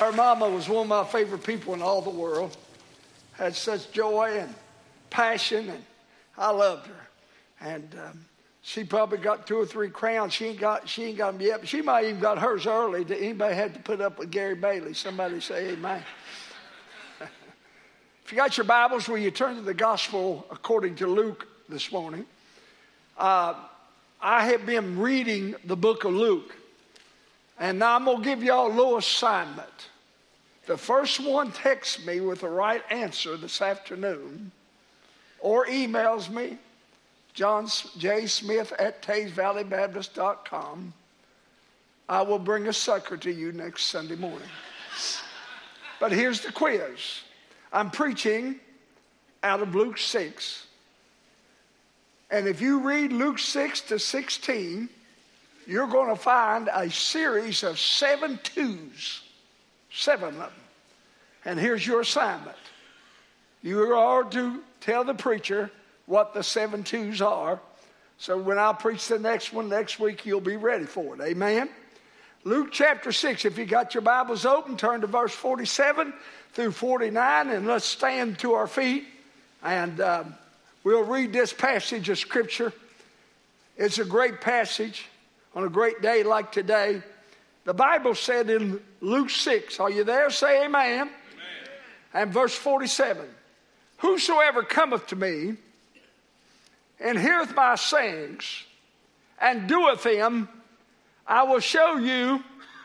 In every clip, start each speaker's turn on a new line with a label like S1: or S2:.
S1: Her mama was one of my favorite people in all the world. Had such joy and passion, and I loved her. And she probably got 2 or 3 crowns. She ain't got them yet, but she might even got hers early. That anybody had to put up with Gary Bailey? Somebody say amen. If you got your Bibles, will you turn to the Gospel according to Luke this morning? I have been reading the book of Luke, and now I'm going to give y'all a little assignment. The first one texts me with the right answer this afternoon, or emails me, John J. Smith at TaysValleyBaptist.com. I will bring a sucker to you next Sunday morning. But here's the quiz. I'm preaching out of Luke 6. And if you read Luke 6 to 16, you're going to find a series of 7 twos. 7 of them. And here's your assignment. You are to tell the preacher what the 7 twos are. So when I preach the next one next week, you'll be ready for it. Amen? Luke chapter 6, if you got your Bibles open, turn to verse 47 through 49, and let's stand to our feet. And we'll read this passage of Scripture. It's a great passage on a great day like today. The Bible said in Luke 6, are you there? Say amen. Amen. And verse 47, whosoever cometh to me and heareth my sayings and doeth them, I will shew you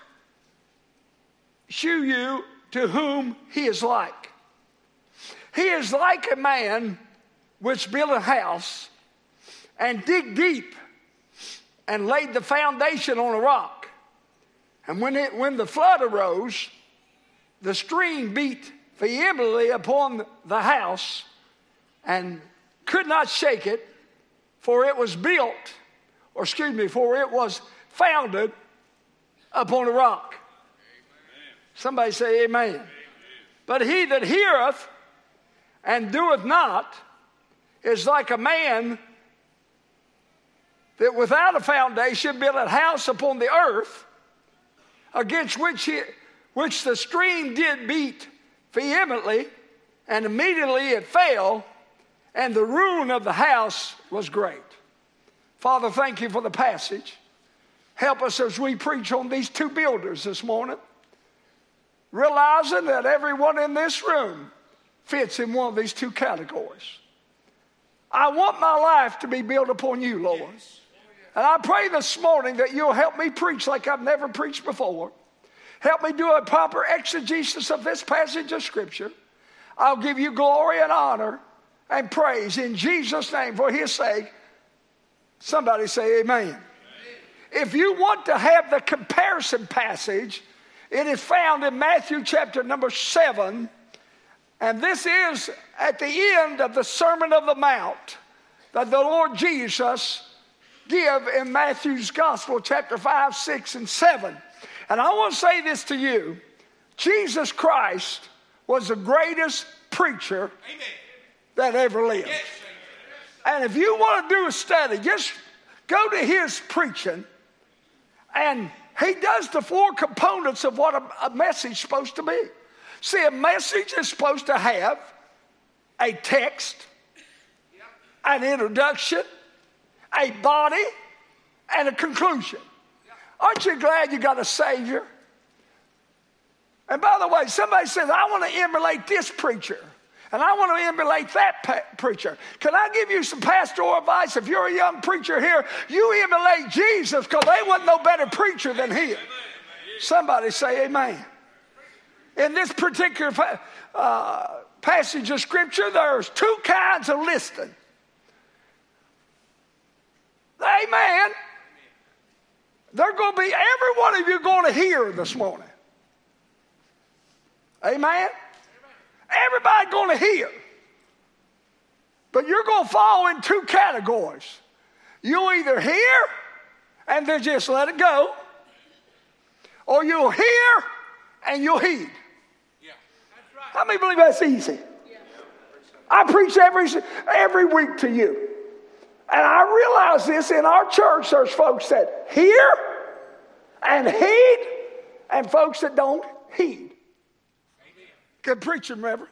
S1: to whom he is like. He is like a man which built a house and dig deep and laid the foundation on a rock. And when the flood arose, the stream beat vehemently upon the house and could not shake it, for it was founded upon a rock. Amen. Somebody say amen. Amen. But he that heareth and doeth not is like a man that without a foundation built a house upon the earth, against which the stream did beat vehemently, and immediately it fell, and the ruin of the house was great. Father, thank you for the passage. Help us as we preach on these 2 builders this morning, realizing that everyone in this room fits in one of these 2 categories. I want my life to be built upon you, Lord. Yes. And I pray this morning that you'll help me preach like I've never preached before. Help me do a proper exegesis of this passage of Scripture. I'll give you glory and honor and praise in Jesus' name for his sake. Somebody say amen. Amen. If you want to have the comparison passage, it is found in Matthew chapter number 7. And this is at the end of the Sermon of the Mount that the Lord Jesus give in Matthew's Gospel, chapter 5, 6, and 7. And I want to say this to you. Jesus Christ was the greatest preacher Amen. That ever lived. Yes. And if you want to do a study, just go to his preaching. And he does the 4 components of what a message is supposed to be. See, a message is supposed to have a text, an introduction, a body, and a conclusion. Aren't you glad you got a Savior? And by the way, somebody says, I want to emulate this preacher, and I want to emulate that preacher. Can I give you some pastoral advice? If you're a young preacher here, you emulate Jesus, because they wasn't no better preacher than him. Somebody say amen. In this particular passage of Scripture, there's 2 kinds of listening. Amen. They're going to be, every one of you going to hear this morning. Amen. Everybody going to hear. But you're going to fall in 2 categories. You'll either hear and then just let it go, or you'll hear and you'll heed. Yeah, that's right. How many believe that's easy? Yeah. I preach every week to you. And I realize this in our church, there's folks that hear and heed and folks that don't heed. Good preaching, Reverend.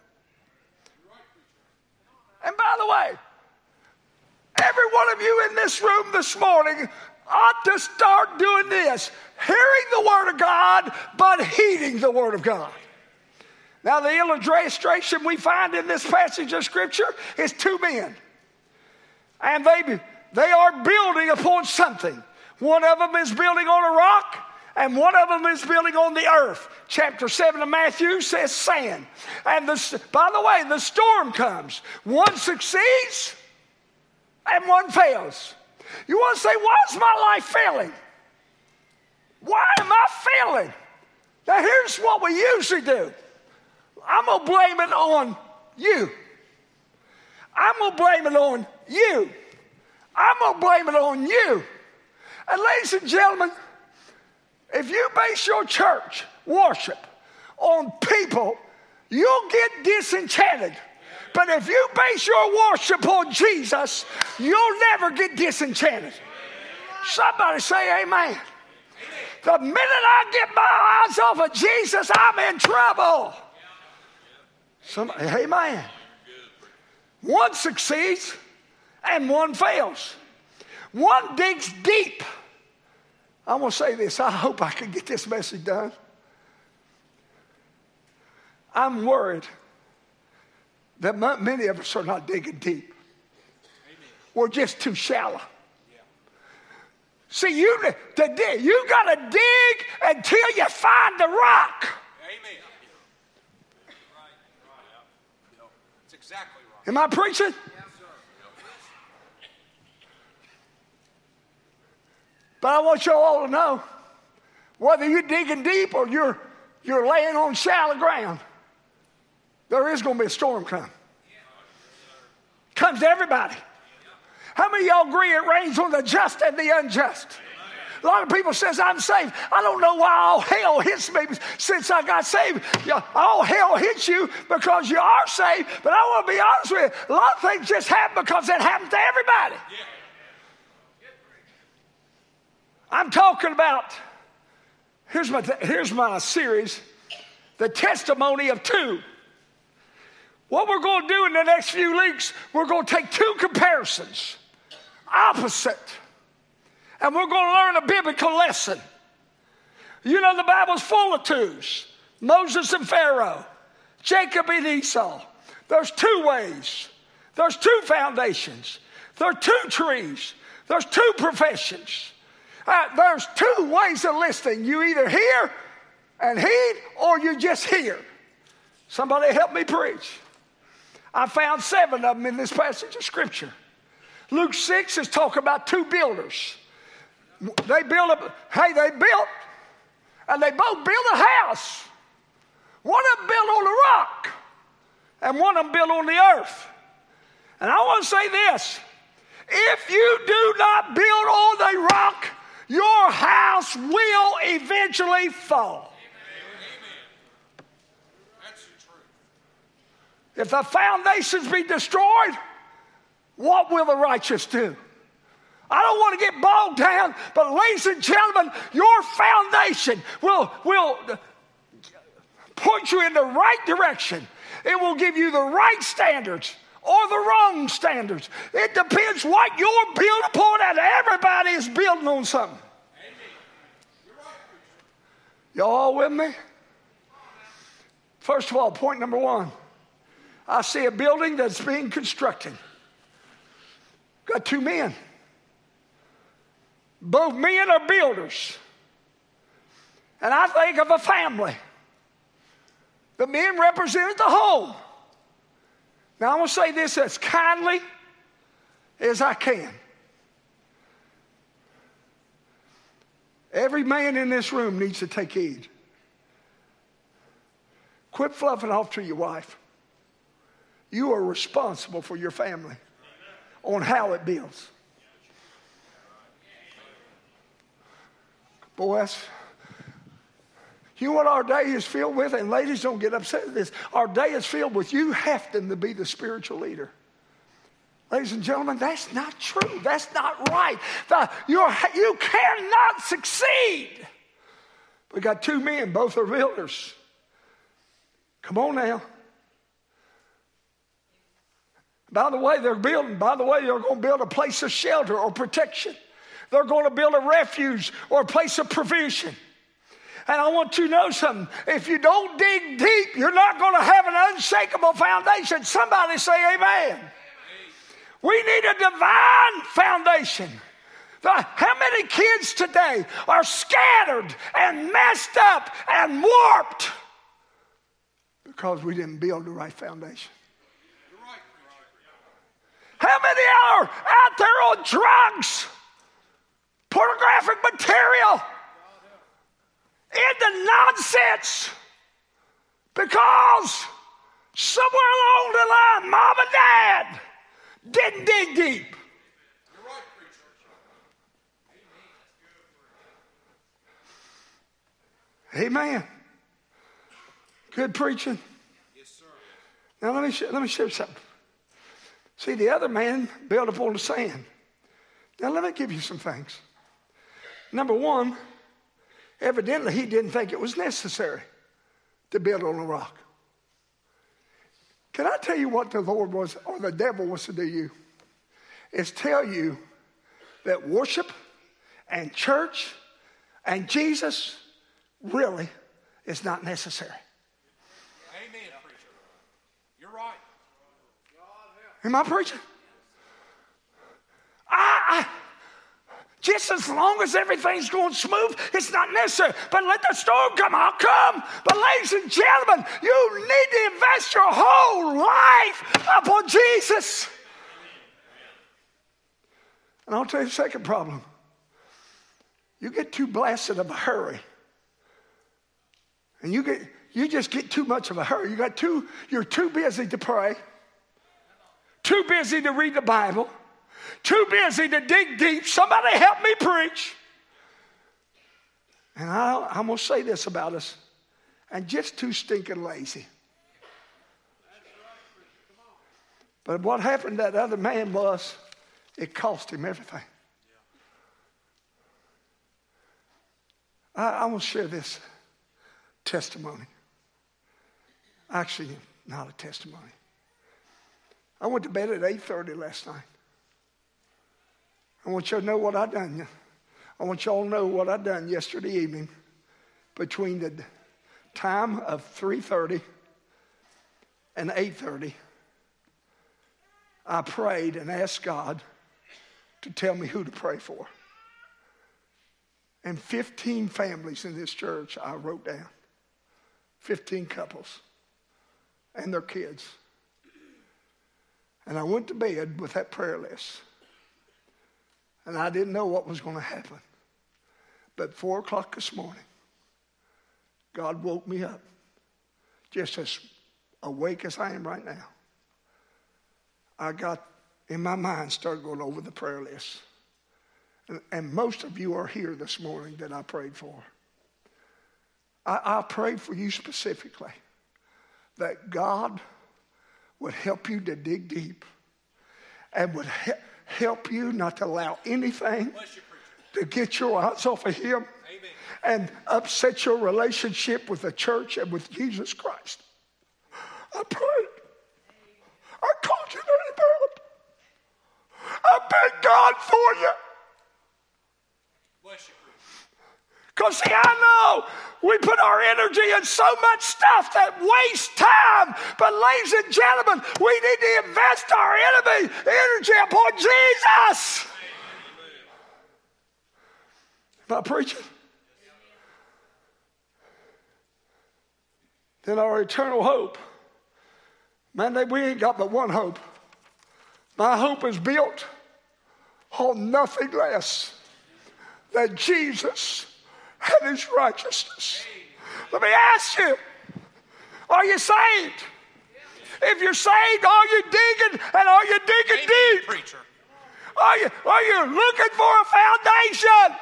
S1: And by the way, every one of you in this room this morning ought to start doing this. Hearing the Word of God, but heeding the Word of God. Now, the illustration we find in this passage of Scripture is two men. And they are building upon something. One of them is building on a rock, and one of them is building on the earth. Chapter 7 of Matthew says sand. And by the way, the storm comes. One succeeds, and one fails. You want to say, why is my life failing? Why am I failing? Now, here's what we usually do. I'm going to blame it on you. I'm going to blame it on you. I'm going to blame it on you. And ladies and gentlemen, if you base your church worship on people, you'll get disenchanted. But if you base your worship on Jesus, you'll never get disenchanted. Somebody say amen. The minute I get my eyes off of Jesus, I'm in trouble. Somebody, amen. One succeeds and one fails. One digs deep. I'm going to say this. I hope I can get this message done. I'm worried that many of us are not digging deep. We're just too shallow. See, you got to dig until you find the rock.
S2: Amen. That's exactly right.
S1: Am I preaching?
S2: Yes, sir.
S1: But I want you all to know, whether you're digging deep or you're laying on shallow ground, there is going to be a storm come. Comes to everybody. How many of y'all agree it rains on the just and the unjust? A lot of people says, I'm saved. I don't know why all hell hits me since I got saved. All hell hits you because you are saved. But I want to be honest with you. A lot of things just happen because it happens to everybody. I'm talking about, here's my series, The Testimony of Two. What we're going to do in the next few weeks, we're going to take two comparisons, opposite, and we're going to learn a biblical lesson. You know, the Bible's full of twos. Moses and Pharaoh, Jacob and Esau. There's two ways. There's two foundations. There's two trees. There's two professions. There's two ways of listening. You either hear and heed, or you just hear. Somebody help me preach. I found 7 of them in this passage of Scripture. Luke 6 is talking about two builders. They built, and they both built a house. One of them built on the rock, and one of them built on the earth. And I want to say this. If you do not build on the rock, your house will eventually fall. If the foundations be destroyed, what will the righteous do? I don't want to get bogged down, but ladies and gentlemen, your foundation will point you in the right direction. It will give you the right standards or the wrong standards. It depends what you're built upon, and everybody is building on something. Y'all with me? First of all, point number 1. I see a building that's being constructed. Got two men. Both men are builders. And I think of a family. The men represented the home. Now I'm going to say this as kindly as I can. Every man in this room needs to take heed. Quit fluffing off to your wife. You are responsible for your family on how it builds. Boys, you know what our day is filled with? And ladies, don't get upset with this. Our day is filled with you having to be the spiritual leader. Ladies and gentlemen, that's not true. That's not right. You cannot succeed. We got two men, both are builders. Come on now. By the way, they're going to build a place of shelter or protection. They're going to build a refuge or a place of provision. And I want you to know something. If you don't dig deep, you're not going to have an unshakable foundation. Somebody say amen. We need a divine foundation. How many kids today are scattered and messed up and warped because we didn't build the right foundation? How many are out there on drugs, pornographic material, into nonsense because somewhere along the line, mom and dad didn't dig deep? Amen. Good preaching.
S2: Yes, sir.
S1: Now let me show you something. See, the other man built upon the sand. Now let me give you some things. Number one, evidently he didn't think it was necessary to build on a rock. Can I tell you what the Lord was, or the devil wants to do you? Is tell you that worship and church and Jesus really is not necessary.
S2: Amen, preacher. You're right.
S1: Am I preaching? Just as long as everything's going smooth, it's not necessary. But let the storm come, I'll come. But ladies and gentlemen, you need to invest your whole life upon Jesus. And I'll tell you the second problem. You get too blasted of a hurry. And you just get too much of a hurry. You're too busy to pray. Too busy to read the Bible. Too busy to dig deep. Somebody help me preach. And I'm going to say this about us. And just too stinking lazy. But what happened to that other man was, it cost him everything. I want to share this testimony. Actually, not a testimony. I went to bed at 8:30 last night. I want you to know what I done. I want y'all to know what I done yesterday evening between the time of 3:30 and 8:30. I prayed and asked God to tell me who to pray for. And 15 families in this church I wrote down. 15 couples and their kids. And I went to bed with that prayer list. And I didn't know what was going to happen. But 4 o'clock this morning, God woke me up, just as awake as I am right now. I got, in my mind, started going over the prayer list. And most of you are here this morning that I prayed for. I prayed for you specifically, that God would help you to dig deep and would help you not to allow anything to get your eyes off of Him.
S2: Amen.
S1: And upset your relationship with the church and with Jesus Christ. I prayed. I called your name out. I begged God for you.
S2: Bless you.
S1: Because see, I know we put our energy in so much stuff that wastes time. But ladies and gentlemen, we need to invest our energy upon Jesus. Am I preaching? Then our eternal hope. Man, we ain't got but one hope. My hope is built on nothing less than Jesus and His righteousness. Let me ask you, are you saved? If you're saved, are you digging, and are you digging deep?
S2: Preacher.
S1: Are you looking for a foundation?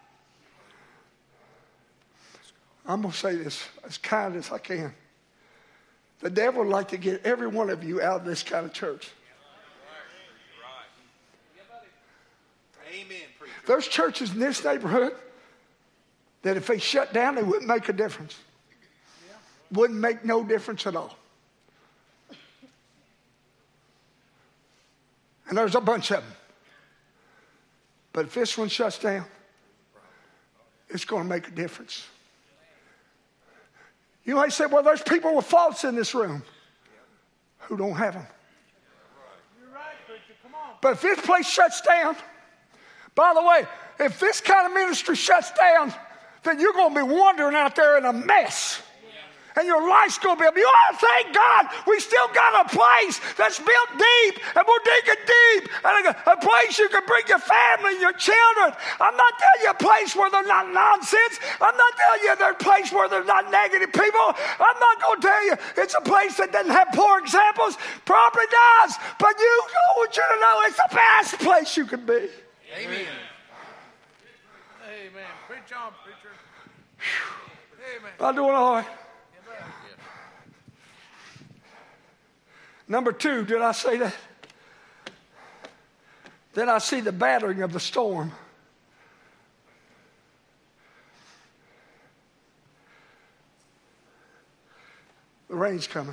S1: I'm going to say this as kind as I can. The devil would like to get every one of you out of this kind of church.
S2: Amen, preacher.
S1: There's churches in this neighborhood that if they shut down, they wouldn't make a difference. wouldn't make no difference at all. And there's a bunch of them. But if this one shuts down, it's going to make a difference. You might say, well, there's people with faults in this room who don't have them.
S2: You're right, preacher. Come on.
S1: But if this place shuts down, by the way, if this kind of ministry shuts down, then you're going to be wandering out there in a mess. And your life's going to be, you ought to thank God we still got a place that's built deep, and we're digging deep, and a place you can bring your family and your children. I'm not telling you a place where there's not nonsense. I'm not telling you there's a place where there's not negative people. I'm not going to tell you it's a place that doesn't have poor examples. Probably does. But I want you to know it's the best place you can be.
S2: Amen. Amen. Preach on, preacher. Amen.
S1: I'm doing all right. Number 2, did I say that? Then I see the battering of the storm. The rain's coming.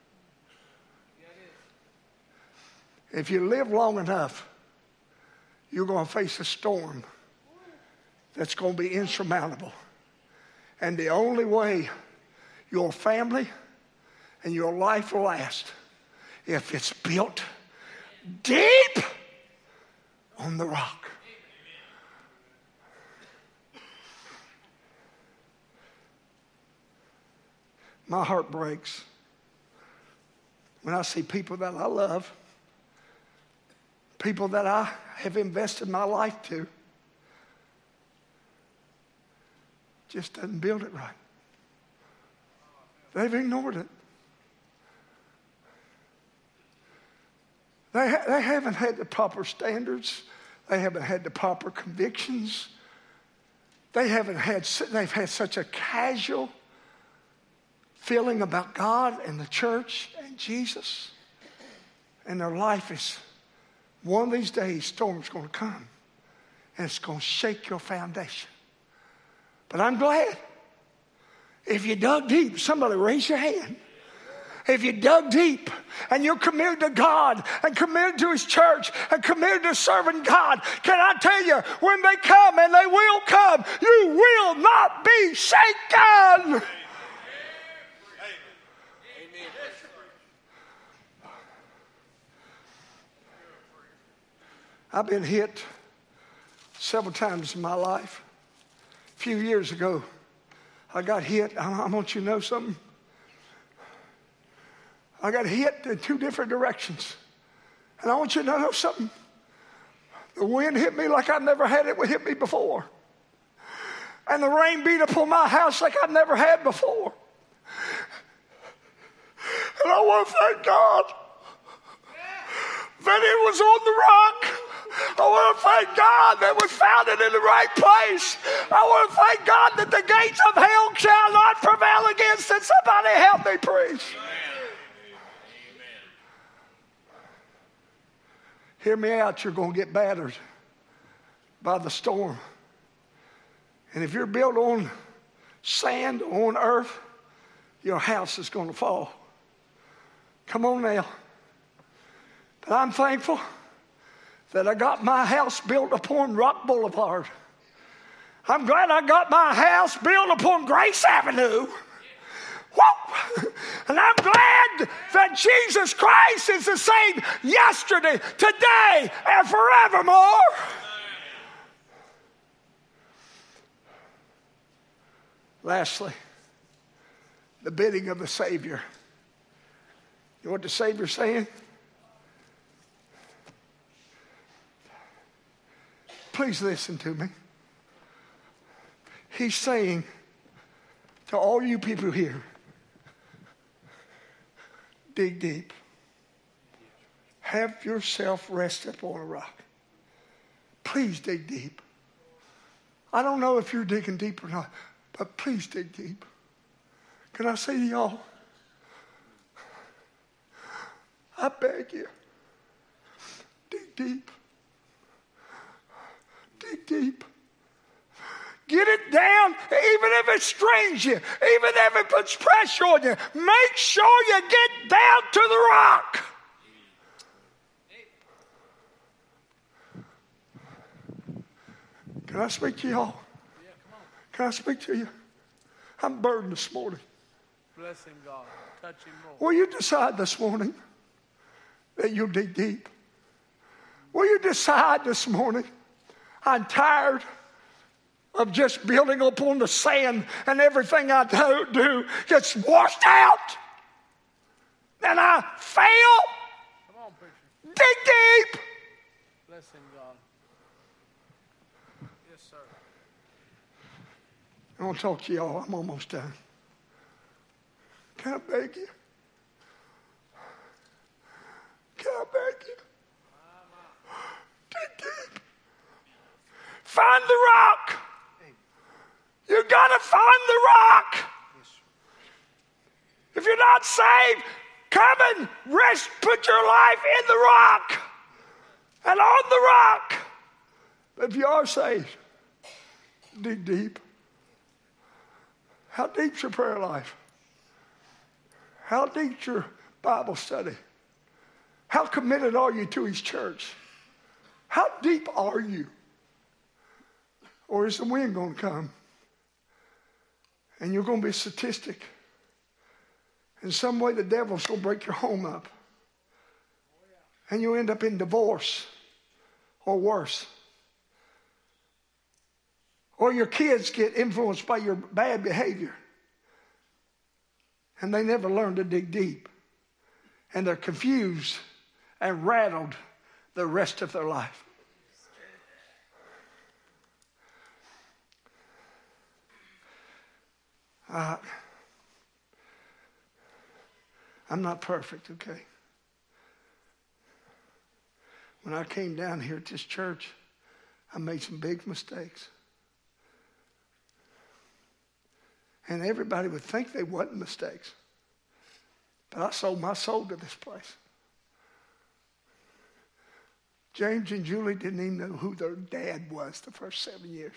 S1: If you live long enough, you're going to face a storm that's going to be insurmountable. And the only way your family and your life will last, if it's built deep on the rock. My heart breaks when I see people that I love, people that I have invested my life to, just doesn't build it right. They've ignored it. They haven't had the proper standards. They haven't had the proper convictions. They've had such a casual feeling about God and the church and Jesus. And their life is, one of these days, storm's going to come. And it's going to shake your foundation. But I'm glad. If you dug deep, somebody raise your hand. If you dug deep and you're committed to God and committed to His church and committed to serving God, can I tell you, when they come, and they will come, you will not be shaken.
S2: Amen.
S1: I've been hit several times in my life. A few years ago, I got hit. I want you to know something. I got hit in 2 different directions. And I want you to know something. The wind hit me like I've never had it hit me before. And the rain beat upon my house like I've never had before. And I want to thank God that it was on the rock. I want to thank God that it was founded in the right place. I want to thank God that the gates of hell shall not prevail against it. Somebody help me preach. Hear me out, you're going to get battered by the storm. And if you're built on sand or on earth, your house is going to fall. Come on now. But I'm thankful that I got my house built upon Rock Boulevard. I'm glad I got my house built upon Grace Avenue. Whoa! And I'm glad that Jesus Christ is the same yesterday, today, and forevermore. Lastly, the bidding of the Savior. You know what the Savior's saying? Please listen to me. He's saying to all you people here, dig deep. Have yourself rest upon a rock. Please dig deep. I don't know if you're digging deep or not, but please dig deep. Can I say to y'all, I beg you, dig deep. Dig deep. Get it down, even if it strains you, even if it puts pressure on you. Make sure you get down to the rock. Can I speak to y'all? Can I speak to you? I'm burdened this morning.
S2: Bless him, God. Touch him, Lord.
S1: Will you decide this morning that you'll dig deep? Will you decide this morning, I'm tired of just building upon the sand and everything I do gets washed out. And I fail.
S2: Come on, preacher.
S1: Dig deep.
S2: Bless him, God. Yes, sir.
S1: I want to talk to y'all. I'm almost done. Can I beg you? Can I beg you? Dig deep. Find the rock. You got to find the rock. If you're not saved, come and rest, put your life in the rock and on the rock. But if you are saved, dig deep. How deep's your prayer life? How deep's your Bible study? How committed are you to his church? How deep are you? Or is the wind going to come? And you're going to be a statistic. In some way, the devil's going to break your home up. And you'll end up in divorce or worse. Or your kids get influenced by your bad behavior. And they never learn to dig deep. And they're confused and rattled the rest of their life. I'm not perfect, okay? When I came down here at this church, I made some big mistakes. And everybody would think they wasn't mistakes. But I sold my soul to this place. James and Julie didn't even know who their dad was the first 7 years.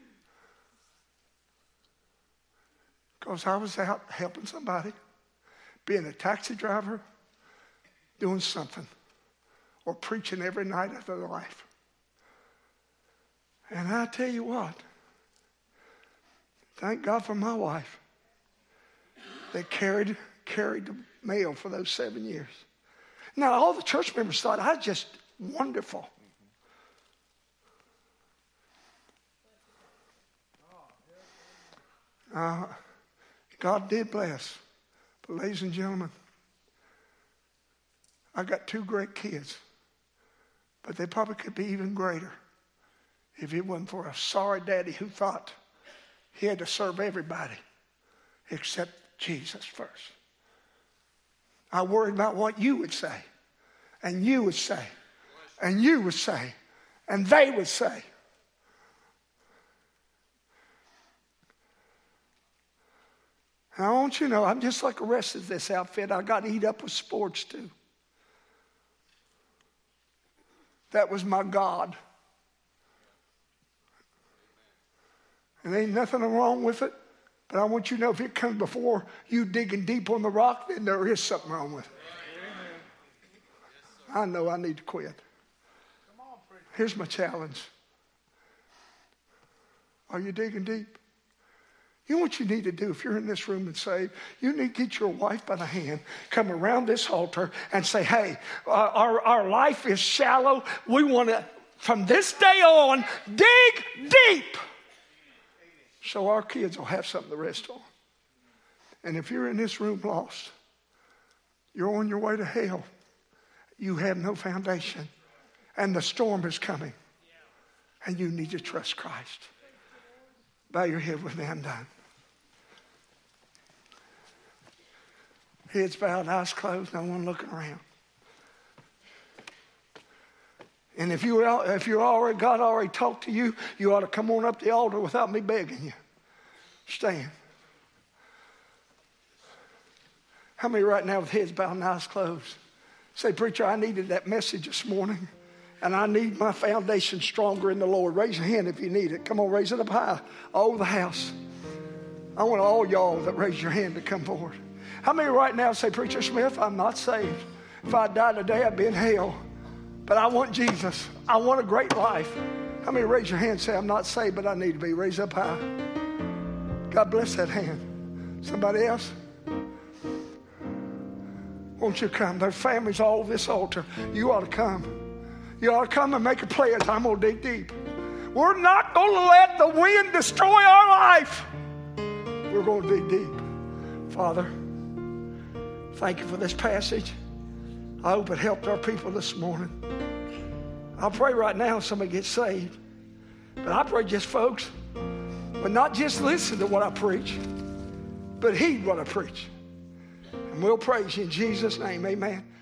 S1: Because I was out helping somebody, being a taxi driver, doing something, or preaching every night of their life. And I tell you what, thank God for my wife that carried the mail for those 7 years. Now, all the church members thought I was just wonderful. God did bless. But ladies and gentlemen, I got 2 great kids. But they probably could be even greater if it wasn't for a sorry daddy who thought he had to serve everybody except Jesus first. I worried about what you would say, and you would say, and you would say, and they would say. And I want you to know, I'm just like the rest of this outfit. I got to eat up with sports too. That was my God. And ain't nothing wrong with it. But I want you to know if it comes before you digging deep on the rock, then there is something wrong with it. I know I need to quit. Here's my challenge. Are you digging deep? You know what you need to do if you're in this room and saved? You need to get your wife by the hand, come around this altar and say, hey, our life is shallow. We want to, from this day on, dig deep. So our kids will have something to rest on. And if you're in this room lost, you're on your way to hell. You have no foundation. And the storm is coming. And you need to trust Christ. Bow your head with me, I'm done. Heads bowed, eyes closed, no one looking around. And if God already talked to you, you ought to come on up the altar without me begging you. Stand. How many right now with heads bowed and eyes closed say, preacher, I needed that message this morning, And I need my foundation stronger in the Lord. Raise your hand if you need it. Come on, raise it up high. All over the house. I want all y'all that raise your hand to come forward. How many right now say, Preacher Smith, I'm not saved. If I die today, I'd be in hell. But I want Jesus. I want a great life. How many raise your hand and say, I'm not saved, but I need to be? Raise up high. God bless that hand. Somebody else? Won't you come? There's families all over this altar. You ought to come. You ought to come and make a pledge. I'm going to dig deep. We're not going to let the wind destroy our life. We're going to dig deep. Father, thank you for this passage. I hope it helped our people this morning. I pray right now somebody gets saved. But I pray just folks would not just listen to what I preach, but heed what I preach. And we'll praise you in Jesus' name. Amen.